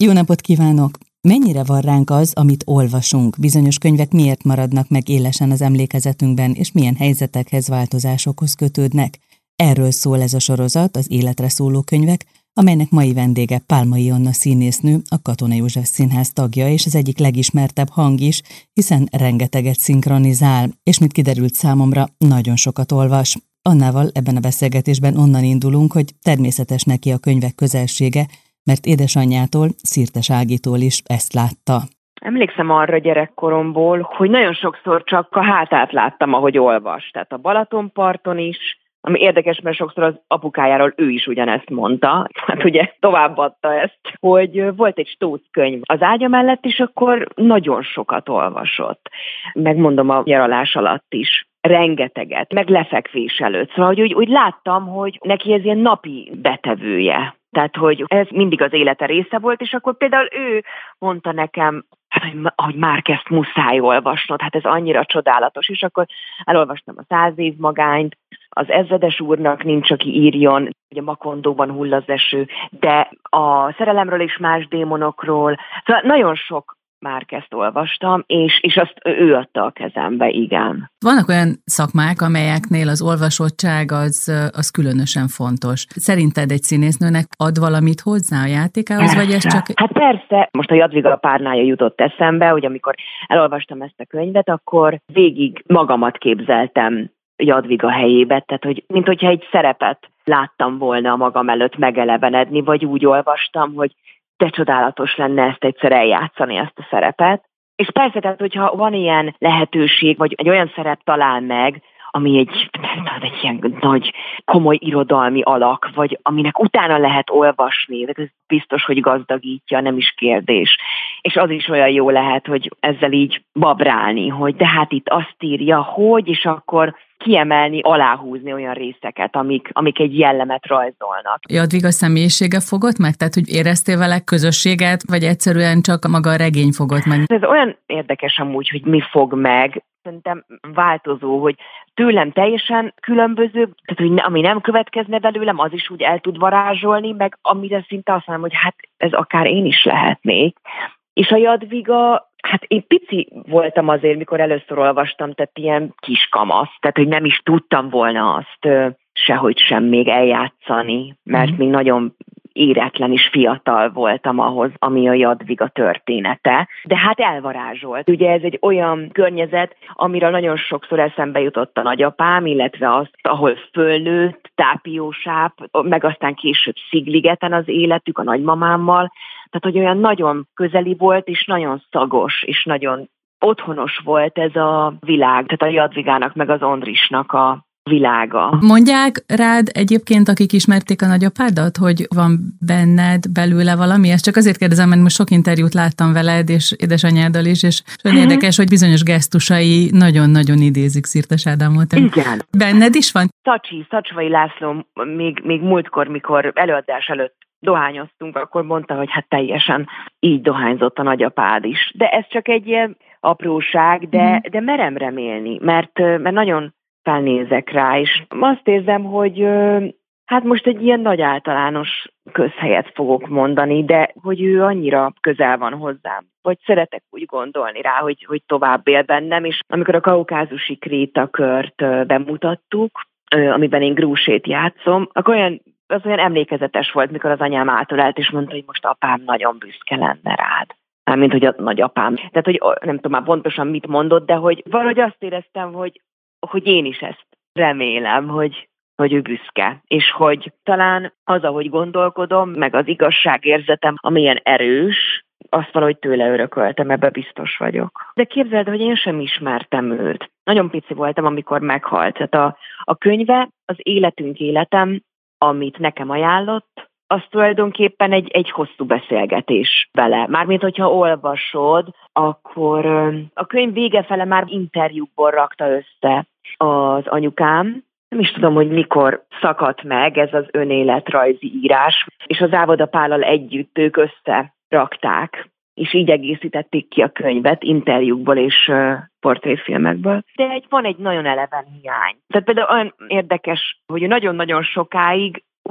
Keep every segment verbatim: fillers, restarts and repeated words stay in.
Jó napot kívánok! Mennyire van ránk az, amit olvasunk? Bizonyos könyvek miért maradnak meg élesen az emlékezetünkben, és milyen helyzetekhez, változásokhoz kötődnek? Erről szól ez a sorozat, az életre szóló könyvek, amelynek mai vendége Pálmai Anna színésznő, a Katona József Színház tagja, és az egyik legismertebb hang is, hiszen rengeteget szinkronizál, és mint kiderült számomra, nagyon sokat olvas. Annával ebben a beszélgetésben onnan indulunk, hogy természetes neki a könyvek közelsége, mert édesanyjától, Szirtes Ágitól is ezt látta. Emlékszem arra gyerekkoromból, hogy nagyon sokszor csak a hátát láttam, ahogy olvas. Tehát a Balatonparton is, ami érdekes, mert sokszor az apukájáról ő is ugyanezt mondta, hát ugye továbbadta ezt, hogy volt egy stóc könyv az ágya mellett, és akkor nagyon sokat olvasott. Megmondom a nyaralás alatt is. Rengeteget, meg lefekvés előtt. Szóval, hogy úgy, úgy láttam, hogy neki ez ilyen napi betevője. Tehát, hogy ez mindig az élete része volt, és akkor például ő mondta nekem, hogy, hogy Márquezt muszáj olvasnod, hát ez annyira csodálatos, és akkor elolvastam a Száz év magányt, az Ezredes úrnak nincs, aki írjon, hogy a Makondóban hull az eső, de a Szerelemről és más démonokról, szóval nagyon sok Márquezt olvastam, és, és azt ő adta a kezembe, igen. Vannak olyan szakmák, amelyeknél az olvasottság az, az különösen fontos. Szerinted egy színésznőnek ad valamit hozzá a játékához, persze. Vagy ez csak... Hát persze, most a Jadviga párnája jutott eszembe, hogy amikor elolvastam ezt a könyvet, akkor végig magamat képzeltem Jadviga helyébe, tehát hogy, mint hogyha egy szerepet láttam volna a magam előtt megelevenedni, vagy úgy olvastam, hogy de csodálatos lenne ezt egyszer eljátszani, ezt a szerepet. És persze, tehát, hogyha van ilyen lehetőség, vagy egy olyan szerep talál meg, ami egy, egy ilyen nagy, komoly irodalmi alak, vagy aminek utána lehet olvasni, de ez biztos, hogy gazdagítja, nem is kérdés. És az is olyan jó lehet, hogy ezzel így babrálni, hogy de hát itt azt írja, hogy, és akkor kiemelni, aláhúzni olyan részeket, amik, amik egy jellemet rajzolnak. Jadviga személyisége fogott meg? Tehát, hogy éreztél vele közösséget, vagy egyszerűen csak maga a regény fogott meg? Ez olyan érdekes amúgy, hogy mi fog meg. Szerintem változó, hogy tőlem teljesen különböző, tehát hogy ami nem következne belőlem, az is úgy el tud varázsolni, meg amire szinte azt mondom, hogy hát ez akár én is lehetnék. És a Jadviga, hát én pici voltam azért, mikor először olvastam, tehát ilyen kiskamasz, tehát hogy nem is tudtam volna azt sehogy sem még eljátszani, mert mm. még nagyon éretlen és fiatal voltam ahhoz, ami a Jadviga története. De hát elvarázsolt. Ugye ez egy olyan környezet, amiről nagyon sokszor eszembe jutott a nagyapám, illetve azt, ahol fölnőtt, Tápiósáp, meg aztán később Szigligeten az életük a nagymamámmal. Tehát, hogy olyan nagyon közeli volt, és nagyon szagos, és nagyon otthonos volt ez a világ, tehát a Jadvigának, meg az Ondrisnak a világa. Mondják rád egyébként, akik ismerték a nagyapádat, hogy van benned belőle valami? Ezt csak azért kérdezem, mert most sok interjút láttam veled, és édesanyáddal is, és nagyon uh-huh. érdekes, hogy bizonyos gesztusai nagyon-nagyon idézik Szirtes Ádámot. Igen. Benned is van? Szacsi, Szacsvai László még, még múltkor, mikor előadás előtt dohányoztunk, akkor mondta, hogy hát teljesen így dohányzott a nagyapád is. De ez csak egy ilyen apróság, de, uh-huh. de merem remélni, mert, mert nagyon felnézek rá, és azt érzem, hogy hát most egy ilyen nagy általános közhelyet fogok mondani, de hogy ő annyira közel van hozzám, vagy szeretek úgy gondolni rá, hogy, hogy tovább él bennem, és amikor a kaukázusi krétakört bemutattuk, amiben én Grúsét játszom, akkor olyan, az olyan emlékezetes volt, mikor az anyám átölt, és mondta, hogy most apám nagyon büszke lenne rád. Mármint, hogy a nagyapám. Tehát, hogy nem tudom már pontosan mit mondott, de hogy valahogy azt éreztem, hogy hogy én is ezt remélem, hogy, hogy ő büszke, és hogy talán az, ahogy gondolkodom, meg az igazságérzetem, amilyen erős, azt valahogy tőle örököltem, ebbe biztos vagyok. De képzeld, hogy én sem ismertem őt. Nagyon pici voltam, amikor meghalt. Tehát a, a könyve, az életünk életem, amit nekem ajánlott, az tulajdonképpen egy, egy hosszú beszélgetés vele. Mármint, hogyha olvasod, akkor a könyv vége fele már interjúkból rakta össze az anyukám. Nem is tudom, hogy mikor szakadt meg ez az önéletrajzi írás, és az Ávoda Pállal együtt ők összerakták, és így egészítették ki a könyvet interjúkból és uh, portréfilmekből. De egy, van egy nagyon eleven hiány. Tehát például olyan érdekes, hogy nagyon-nagyon sokáig ugye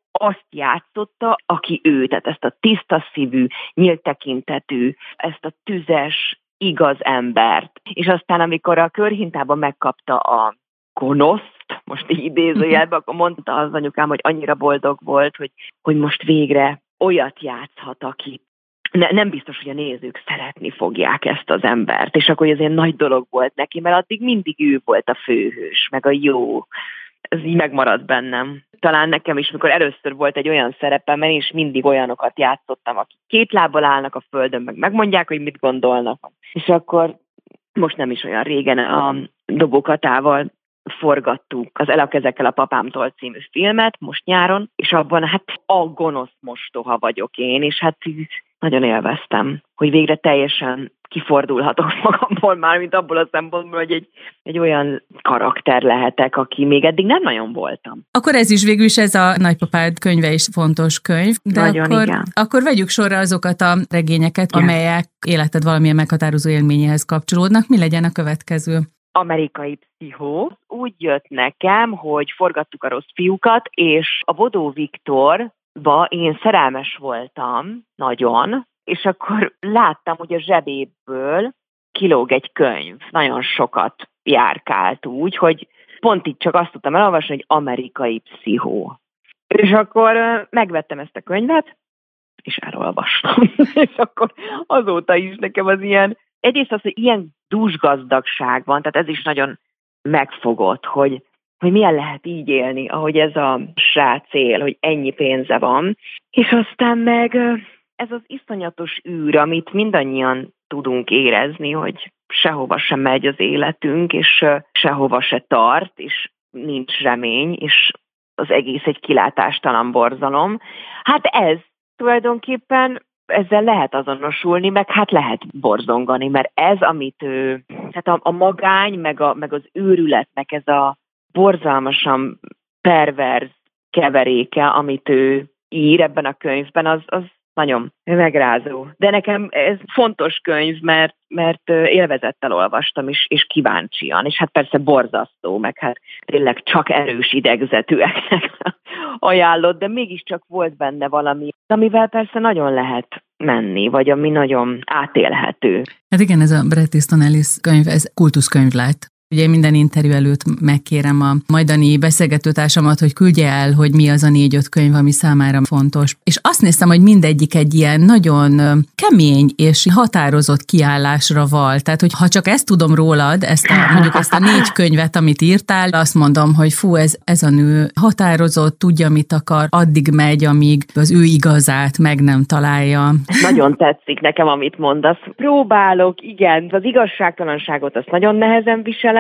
azt játszotta, aki ő, tehát ezt a tiszta szívű, nyílt tekintetű, ezt a tüzes, igaz embert. És aztán, amikor a körhintában megkapta a gonoszt, most így idézőjelben, akkor mondta az anyukám, hogy annyira boldog volt, hogy, hogy most végre olyat játszhat, aki ne, nem biztos, hogy a nézők szeretni fogják ezt az embert. És akkor ez ilyen nagy dolog volt neki, mert addig mindig ő volt a főhős, meg a jó. Ez így megmaradt bennem. Talán nekem is, mikor először volt egy olyan szerepem, mert én is mindig olyanokat játszottam, akik két lábbal állnak a földön, meg megmondják, hogy mit gondolnak. És akkor most nem is olyan régen a Dobókatával forgattuk az El a kezekkel a papámtól című filmet, most nyáron, és abban hát a gonosz mostoha vagyok én, és hát nagyon élveztem, hogy végre teljesen kifordulhatok magamból már, mint abból a szempontból, hogy egy, egy olyan karakter lehetek, aki még eddig nem nagyon voltam. Akkor ez is végül is ez a nagypapád könyve is fontos könyv, de nagyon akkor, igen. akkor vegyük sorra azokat a regényeket, igen. amelyek életed valamilyen meghatározó élményéhez kapcsolódnak. Mi legyen a következő? Amerikai Pszichó. Úgy jött nekem, hogy forgattuk a Rossz fiúkat, és a Bodó Viktorba én szerelmes voltam, nagyon, és akkor láttam, hogy a zsebéből kilóg egy könyv. Nagyon sokat járkált úgy, hogy pont így csak azt tudtam elolvasni, hogy Amerikai Pszichó. És akkor megvettem ezt a könyvet, és elolvastam. És akkor azóta is nekem az ilyen, egyrészt az, hogy ilyen dúsgazdagság van, tehát ez is nagyon megfogott, hogy, hogy milyen lehet így élni, ahogy ez a srác él, hogy ennyi pénze van. És aztán meg ez az iszonyatos űr, amit mindannyian tudunk érezni, hogy sehova sem megy az életünk, és sehova se tart, és nincs remény, és az egész egy kilátástalan borzalom. Hát ez tulajdonképpen ezzel lehet azonosulni, meg hát lehet borzongani, mert ez, amit ő, tehát a, a magány, meg, a, meg az őrületnek ez a borzalmasan perverz keveréke, amit ő ír ebben a könyvben, az, az nagyon megrázó. De nekem ez fontos könyv, mert, mert élvezettel olvastam, és, és kíváncsian, és hát persze borzasztó, meg hát tényleg csak erős idegzetűeknek ajánlott, de mégiscsak volt benne valami, amivel persze nagyon lehet menni, vagy ami nagyon átélhető. Hát igen, ez a Bret Easton Ellis könyv, ez kultuszkönyv lett. Ugye minden interjú előtt megkérem a majdani beszélgetőtársamat, hogy küldje el, hogy mi az a négy-öt könyv, ami számára fontos. És azt néztem, hogy mindegyik egy ilyen nagyon kemény és határozott kiállásra val. Tehát, hogy ha csak ezt tudom rólad, ezt a, mondjuk ezt a négy könyvet, amit írtál, azt mondom, hogy fú, ez, ez a nő határozott, tudja, mit akar, addig megy, amíg az ő igazát meg nem találja. Nagyon tetszik nekem, amit mondasz. Próbálok, igen, az igazságtalanságot azt nagyon nehezen viselem,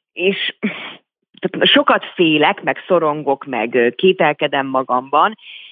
és sokat félek, meg szorongok, meg kételkedem magamban,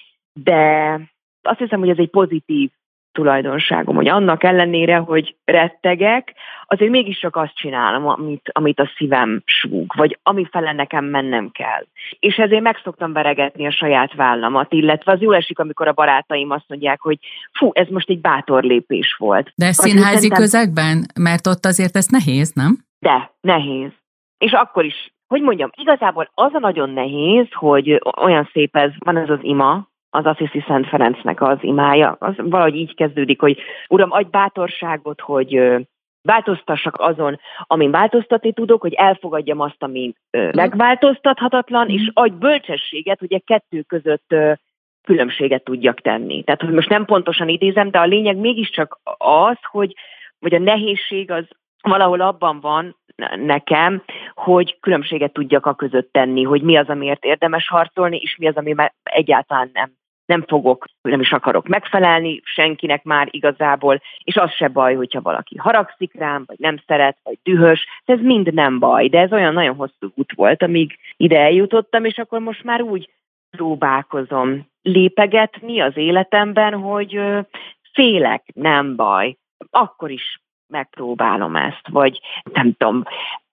de azt hiszem, hogy ez egy pozitív tulajdonságom, hogy annak ellenére, hogy rettegek, azért mégiscsak azt csinálom, amit, amit a szívem súg, vagy amifele nekem mennem kell. És ezért meg szoktam veregetni a saját vállamat, illetve az jól esik, amikor a barátaim azt mondják, hogy fú, ez most egy bátor lépés volt. De színházi szerintem... közegben? Mert ott azért ez nehéz, nem? De, nehéz. És akkor is, hogy mondjam, igazából az a nagyon nehéz, hogy olyan szép ez, van ez az ima, az Assisi Szent Ferencnek az imája, az valahogy így kezdődik, hogy Uram, adj bátorságot, hogy változtassak azon, amin változtatni tudok, hogy elfogadjam azt, ami megváltoztathatatlan, és adj bölcsességet, hogy a kettő között különbséget tudjak tenni. Tehát, hogy most nem pontosan idézem, de a lényeg mégiscsak az, hogy vagy a nehézség az valahol abban van nekem, hogy különbséget tudjak a között tenni, hogy mi az, amiért érdemes harcolni, és mi az, ami egyáltalán nem, nem fogok, nem is akarok megfelelni senkinek már igazából, és az se baj, hogyha valaki haragszik rám, vagy nem szeret, vagy dühös, ez mind nem baj, de ez olyan nagyon hosszú út volt, amíg ide eljutottam, és akkor most már úgy próbálkozom lépegetni az életemben, hogy félek, nem baj, akkor is megpróbálom ezt, vagy nem tudom,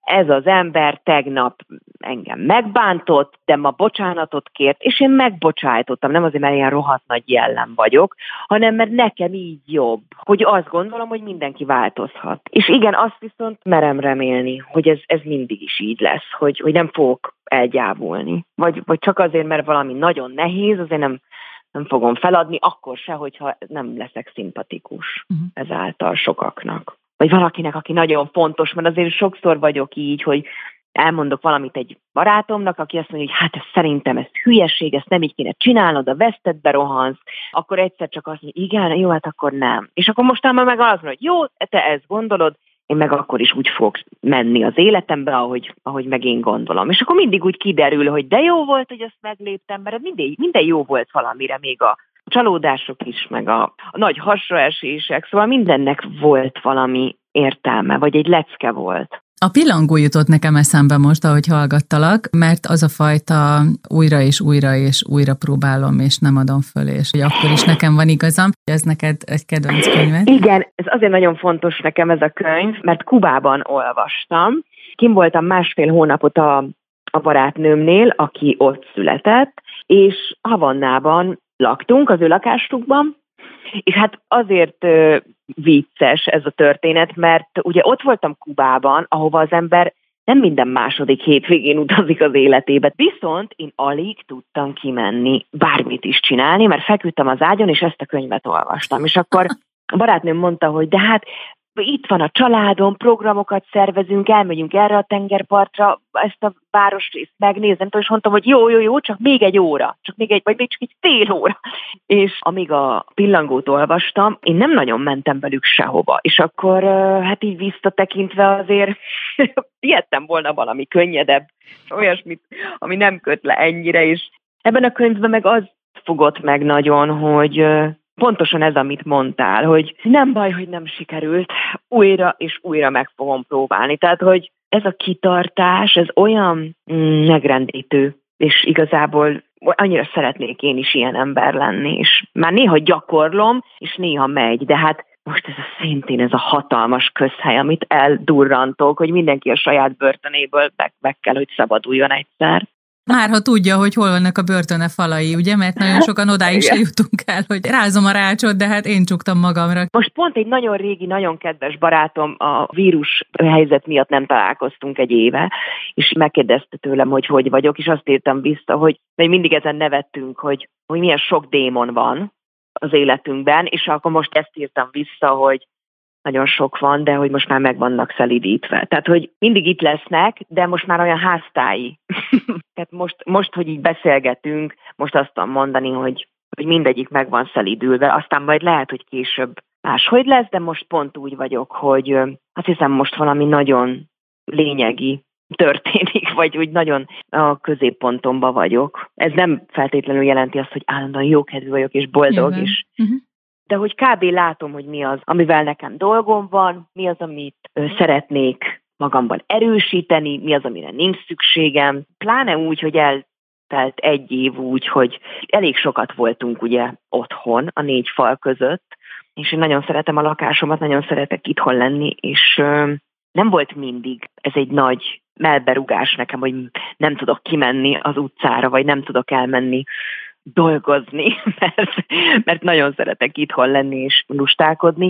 ez az ember tegnap engem megbántott, de ma bocsánatot kért, és én megbocsájtottam, nem azért, mert ilyen rohadt nagy jellem vagyok, hanem mert nekem így jobb, hogy azt gondolom, hogy mindenki változhat. És igen, azt viszont merem remélni, hogy ez, ez mindig is így lesz, hogy, hogy nem fogok elgyávulni. Vagy, vagy csak azért, mert valami nagyon nehéz, azért nem, nem fogom feladni, akkor se, hogyha nem leszek szimpatikus uh-huh. ezáltal sokaknak. Vagy valakinek, aki nagyon fontos, mert azért sokszor vagyok így, hogy elmondok valamit egy barátomnak, aki azt mondja, hogy hát ez szerintem ez hülyeség, ezt nem így kéne csinálnod, a vesztedbe rohansz, akkor egyszer csak azt mondja, igen, jó, hát akkor nem. És akkor mostan meg az mondja, hogy jó, te ezt gondolod, én meg akkor is úgy fogok menni az életembe, ahogy, ahogy meg én gondolom. És akkor mindig úgy kiderül, hogy de jó volt, hogy azt megléptem, mert minden, minden jó volt valamire, még a csalódások is, meg a, a nagy hasraesések, szóval mindennek volt valami értelme, vagy egy lecke volt. A pillangó jutott nekem eszembe most, ahogy hallgattalak, mert az a fajta újra és újra és újra próbálom, és nem adom föl, és hogy akkor is nekem van igazam. Ez neked egy kedvenc könyved? Igen, ez azért nagyon fontos nekem ez a könyv, mert Kubában olvastam. Kim voltam másfél hónapot a, a barátnőmnél, aki ott született, és Havannában laktunk, az ő lakásukban, és hát azért uh, vicces ez a történet, mert ugye ott voltam Kubában, ahova az ember nem minden második hétvégén utazik az életébe. Viszont én alig tudtam kimenni, bármit is csinálni, mert feküdtem az ágyon, és ezt a könyvet olvastam. És akkor a barátnőm mondta, hogy de hát itt van a családom, programokat szervezünk, elmegyünk erre a tengerpartra, ezt a városrészt megnézem, és mondtam, hogy jó, jó, jó, csak még egy óra, csak még egy, vagy még csak egy fél óra. És amíg a pillangót olvastam, én nem nagyon mentem velük sehova. És akkor hát így visszatekintve azért ijedtem volna valami könnyedebb, olyasmit, ami nem köt le ennyire, és ebben a könyvben meg az fogott meg nagyon, hogy pontosan ez, amit mondtál, hogy nem baj, hogy nem sikerült, újra és újra meg fogom próbálni. Tehát, hogy ez a kitartás, ez olyan mm, megrendítő, és igazából annyira szeretnék én is ilyen ember lenni, és már néha gyakorlom, és néha megy, de hát most ez a szintén ez a hatalmas közhely, amit eldurrantok, hogy mindenki a saját börtönéből meg, meg kell, hogy szabaduljon egyszer. Már ha tudja, hogy hol vannak a börtöne falai, ugye? Mert nagyon sokan odáig se jutunk el, hogy rázom a rácsot, de hát én csuktam magamra. Most pont egy nagyon régi, nagyon kedves barátom a vírus helyzet miatt nem találkoztunk egy éve, és megkérdezte tőlem, hogy hogy vagyok, és azt írtam vissza, hogy mindig ezen nevettünk, hogy, hogy milyen sok démon van az életünkben, és akkor most ezt írtam vissza, hogy nagyon sok van, de hogy most már meg vannak szelídítve. Tehát, hogy mindig itt lesznek, de most már olyan háztályi. Tehát most, most, hogy így beszélgetünk, most azt tudom mondani, hogy, hogy mindegyik meg van szelídülve, aztán majd lehet, hogy később máshogy lesz, de most pont úgy vagyok, hogy azt hiszem most valami nagyon lényegi történik, vagy úgy nagyon a középpontomban vagyok. Ez nem feltétlenül jelenti azt, hogy állandóan jókedvű vagyok és boldog, Jövő. és uh-huh. de hogy kb. Látom, hogy mi az, amivel nekem dolgom van, mi az, amit ö, szeretnék magamban erősíteni, mi az, amire nincs szükségem. Pláne úgy, hogy eltelt egy év úgy, hogy elég sokat voltunk ugye otthon, a négy fal között, és én nagyon szeretem a lakásomat, nagyon szeretek itthon lenni, és ö, nem volt mindig ez egy nagy melberugás nekem, hogy nem tudok kimenni az utcára, vagy nem tudok elmenni dolgozni, mert, mert nagyon szeretek itthon lenni és lustálkodni,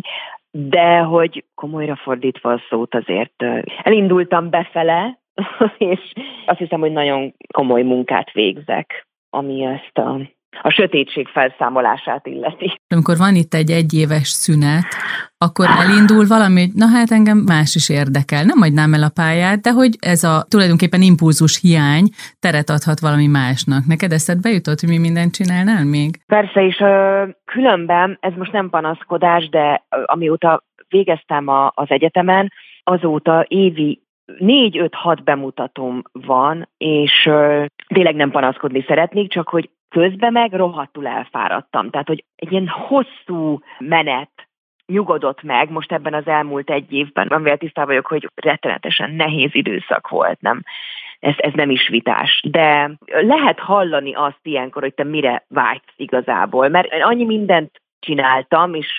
de hogy komolyra fordítva a szót azért elindultam befele, és azt hiszem, hogy nagyon komoly munkát végzek, ami ezt a, a sötétség felszámolását illeti. Amikor van itt egy egyéves szünet, akkor elindul valami, hogy na hát engem más is érdekel. Nem hagynám el a pályát, de hogy ez a tulajdonképpen impulzus hiány teret adhat valami másnak. Neked eszedbe jutott, hogy mi mindent csinálnál még? Persze, és ö, különben, ez most nem panaszkodás, de ö, amióta végeztem a, az egyetemen, azóta évi négy-öt-hat bemutatóm van, és ö, tényleg nem panaszkodni szeretnék, csak hogy közben meg rohadtul elfáradtam. Tehát, hogy egy ilyen hosszú menet nyugodott meg most ebben az elmúlt egy évben, amivel tisztában vagyok, hogy rettenetesen nehéz időszak volt, nem? Ez, ez nem is vitás. De lehet hallani azt ilyenkor, hogy te mire vágysz igazából, mert annyi mindent csináltam, és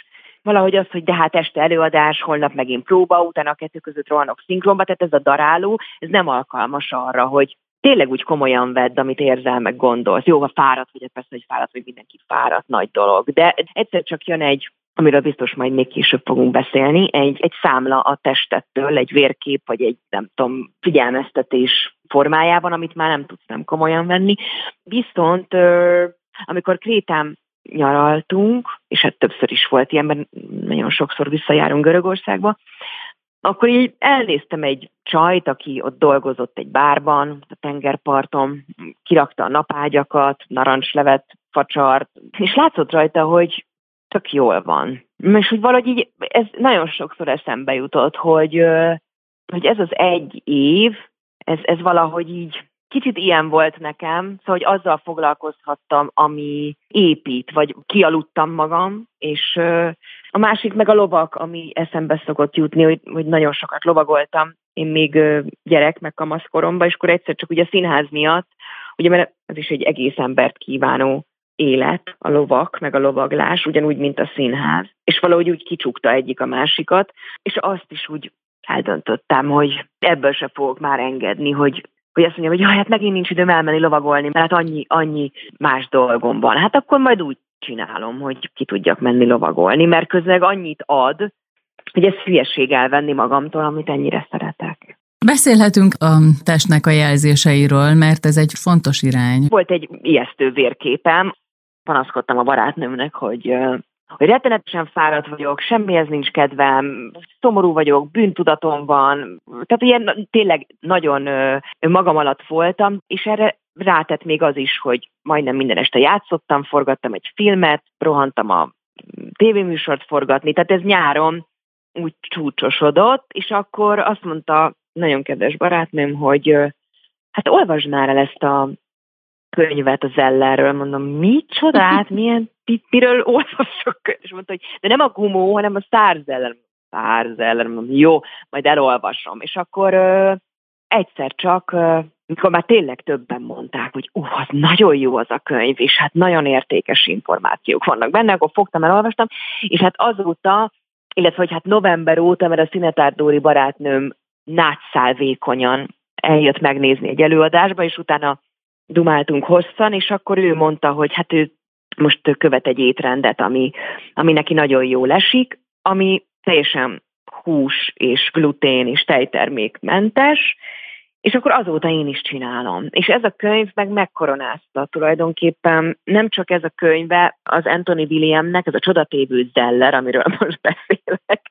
valahogy az, hogy de hát este előadás, holnap megint próba, utána a kettő között rohanok szinkronba, tehát ez a daráló, ez nem alkalmas arra, hogy tényleg úgy komolyan vedd, amit érzel, meg gondolsz. Jó, ha fáradt vagy, persze, hogy fáradt vagy, mindenki fáradt, nagy dolog. De egyszer csak jön egy, amiről biztos majd még később fogunk beszélni, egy, egy számla a testettől, egy vérkép, vagy egy, nem tudom, figyelmeztetés formájában, amit már nem tudsz nem komolyan venni. Viszont amikor Krétán nyaraltunk, és hát többször is volt ilyen, mert nagyon sokszor visszajárunk Görögországba, akkor így elnéztem egy csajt, aki ott dolgozott egy bárban, a tengerparton, kirakta a napágyakat, narancslevet, facsart, és látszott rajta, hogy tök jól van. És hogy valahogy így, ez nagyon sokszor eszembe jutott, hogy, hogy ez az egy év, ez, ez valahogy így kicsit ilyen volt nekem, szóval, hogy azzal foglalkozhattam, ami épít, vagy kialudtam magam, és a másik meg a lovak, ami eszembe szokott jutni, hogy, hogy nagyon sokat lovagoltam, én még gyerek, meg kamaszkoromban, és akkor egyszer csak ugye a színház miatt, ugye mert ez is egy egész embert kívánó élet, a lovak, meg a lovaglás, ugyanúgy, mint a színház. És valahogy úgy kicsukta egyik a másikat, és azt is úgy eldöntöttem, hogy ebből se fogok már engedni, hogy hogy azt mondja, hogy jaj, hát megint nincs időm elmenni lovagolni, mert hát annyi, annyi más dolgom van. Hát akkor majd úgy csinálom, hogy ki tudjak menni lovagolni, mert közben annyit ad, hogy ez hülyeség elvenni magamtól, amit ennyire szeretek. Beszélhetünk a testnek a jelzéseiről, mert ez egy fontos irány. Volt egy ijesztő vérképem, panaszkodtam a barátnőmnek, hogy hogy rettenetesen fáradt vagyok, semmihez nincs kedvem, szomorú vagyok, bűntudatom van, tehát ilyen tényleg nagyon magam alatt voltam, és erre rátett még az is, hogy majdnem minden este játszottam, forgattam egy filmet, rohantam a tévéműsort forgatni, tehát ez nyáron úgy csúcsosodott, és akkor azt mondta nagyon kedves barátnőm, hogy hát olvasd már el ezt a könyvet a Zellerről, mondom, micsodát, milyen, miről olvasok? És mondta, hogy de nem a Gumó, hanem a Sztár Zeller. Sztár Zeller, mondom, jó, majd elolvasom. És akkor ö, egyszer csak, ö, mikor már tényleg többen mondták, hogy ó, az nagyon jó az a könyv, és hát nagyon értékes információk vannak benne, akkor fogtam, elolvastam, és hát azóta, illetve hogy hát november óta, mert a Szinetár Dóri barátnőm nátszál vékonyan eljött megnézni egy előadásba, és utána dumáltunk hosszan, és akkor ő mondta, hogy hát ő most követ egy étrendet, ami, ami neki nagyon jól esik, ami teljesen hús és glutén és tejtermékmentes, és akkor azóta én is csinálom. És ez a könyv meg megkoronázta tulajdonképpen, nem csak ez a könyve, az Anthony Williamnek, ez a Csodatévő Zeller, amiről most beszélek,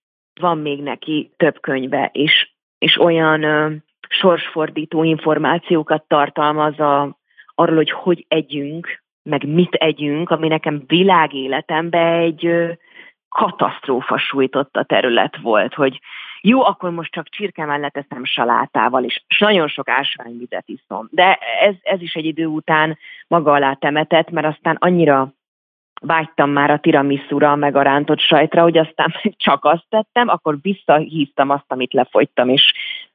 van még neki több könyve is, és olyan ö, sorsfordító információkat tartalmaz a, arról, hogy hogy együnk, meg mit együnk, ami nekem világéletemben egy ö, katasztrófa sújtotta terület volt, hogy jó, akkor most csak csirke mellett eszem salátával, és nagyon sok ásványvizet iszom. De ez, ez is egy idő után maga alá temetett, mert aztán annyira vágytam már a tiramisura, meg a rántott sajtra, hogy aztán csak azt tettem, akkor visszahívtam azt, amit lefogytam, és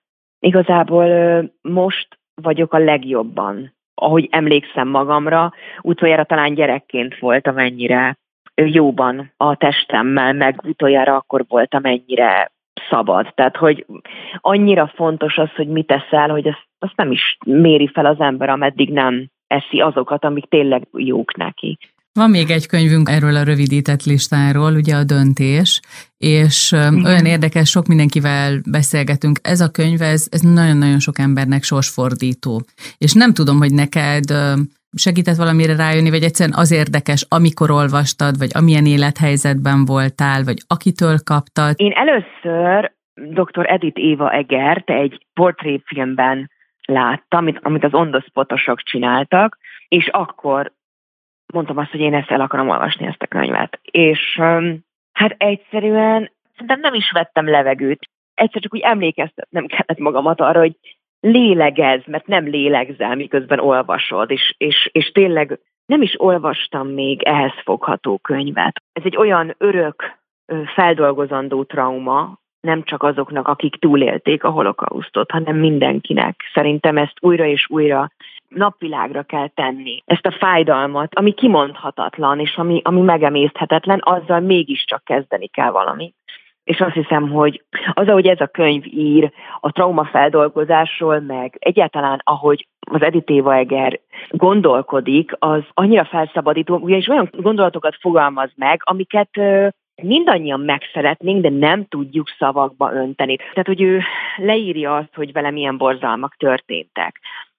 igazából most vagyok a legjobban, ahogy emlékszem magamra, utoljára talán gyerekként volt, amennyire jóban a testemmel, meg utoljára akkor volt, amennyire szabad. Tehát, hogy annyira fontos az, hogy mit eszel, hogy azt, azt nem is méri fel az ember, ameddig nem eszi azokat, amik tényleg jók neki. Van még egy könyvünk erről a rövidített listáról, ugye a Döntés, és igen, olyan érdekes, sok mindenkivel beszélgetünk. Ez a könyv, ez, ez nagyon-nagyon sok embernek sorsfordító. És nem tudom, hogy neked segített valamire rájönni, vagy egyszerűen az érdekes, amikor olvastad, vagy amilyen élethelyzetben voltál, vagy akitől kaptad? Én először doktor Edith Éva Egert egy portréfilmben láttam, amit, amit az ondoszpotosok csináltak, és akkor mondtam azt, hogy én ezt el akarom olvasni, ezt a könyvet. És hát egyszerűen szerintem nem is vettem levegőt. Egyszer csak úgy emlékeztetnem kellett magamat arra, hogy lélegezz, mert nem lélegzel, miközben olvasod, és, és, és tényleg nem is olvastam még ehhez fogható könyvet. Ez egy olyan örök, feldolgozandó trauma, nem csak azoknak, akik túlélték a holokausztot, hanem mindenkinek. Szerintem ezt újra és újra napvilágra kell tenni ezt a fájdalmat, ami kimondhatatlan, és ami, ami megemészthetetlen, azzal mégiscsak kezdeni kell valamit. És azt hiszem, hogy az, ahogy ez a könyv ír a traumafeldolgozásról, meg egyáltalán ahogy az Edith Éva Eger gondolkodik, az annyira felszabadító, ugyanis olyan gondolatokat fogalmaz meg, amiket mindannyian megszeretnénk, de nem tudjuk szavakba önteni. Tehát, hogy ő leírja azt, hogy vele milyen borzalmak történtek.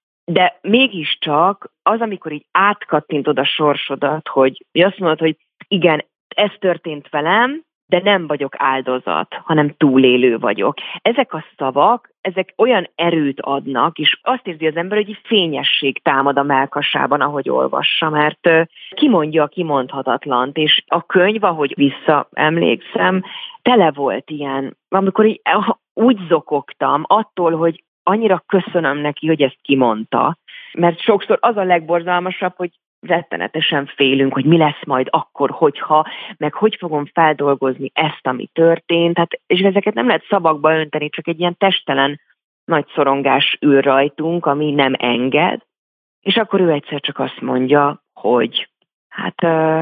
De mégiscsak az, amikor így átkattintod a sorsodat, hogy azt mondod, hogy igen, ez történt velem, de nem vagyok áldozat, hanem túlélő vagyok. Ezek a szavak, ezek olyan erőt adnak, és azt érzi az ember, hogy egy fényesség támad a mellkasában, ahogy olvassa, mert kimondja a kimondhatatlant, és a könyv, ahogy visszaemlékszem, tele volt ilyen, amikor így, úgy zokogtam attól, hogy annyira köszönöm neki, hogy ezt kimondta, mert sokszor az a legborzalmasabb, hogy rettenetesen félünk, hogy mi lesz majd akkor, hogyha, meg hogy fogom feldolgozni ezt, ami történt. Hát, és ezeket nem lehet szavakba önteni, csak egy ilyen testelen nagy szorongás ül rajtunk, ami nem enged. És akkor ő egyszer csak azt mondja, hogy hát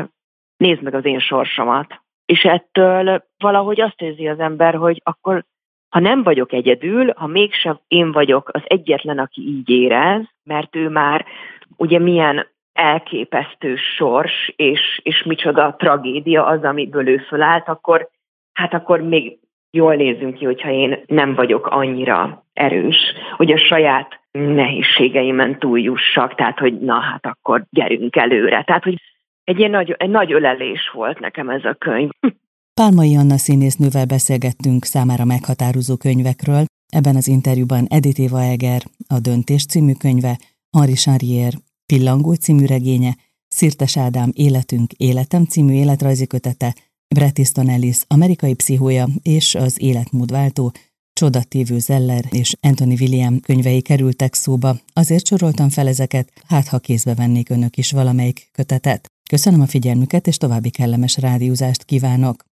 nézd meg az én sorsomat. És ettől valahogy azt érzi az ember, hogy akkor ha nem vagyok egyedül, ha mégsem én vagyok az egyetlen, aki így érez, mert ő már ugye milyen elképesztő sors, és, és micsoda tragédia az, amiből ő fölállt, akkor, hát akkor még jól nézünk ki, hogyha én nem vagyok annyira erős, hogy a saját nehézségeimen túljussak, tehát, hogy na hát akkor gyerünk előre. Tehát, hogy egy ilyen nagy, egy nagy ölelés volt nekem ez a könyv. Pálmai Anna színésznővel beszélgettünk számára meghatározó könyvekről. Ebben az interjúban Edith Éva Eger, a Döntés című könyve, Henri Charrier Pillangó című regénye, Szirtes Ádám Életünk, Életem című életrajzi kötete, Bret Easton Ellis amerikai pszichója és az életmódváltó, Csodatévő Zeller és Anthony William könyvei kerültek szóba. Azért soroltam fel ezeket, hát ha kézbe vennék önök is valamelyik kötetet. Köszönöm a figyelmüket, és további kellemes rádiózást kívánok!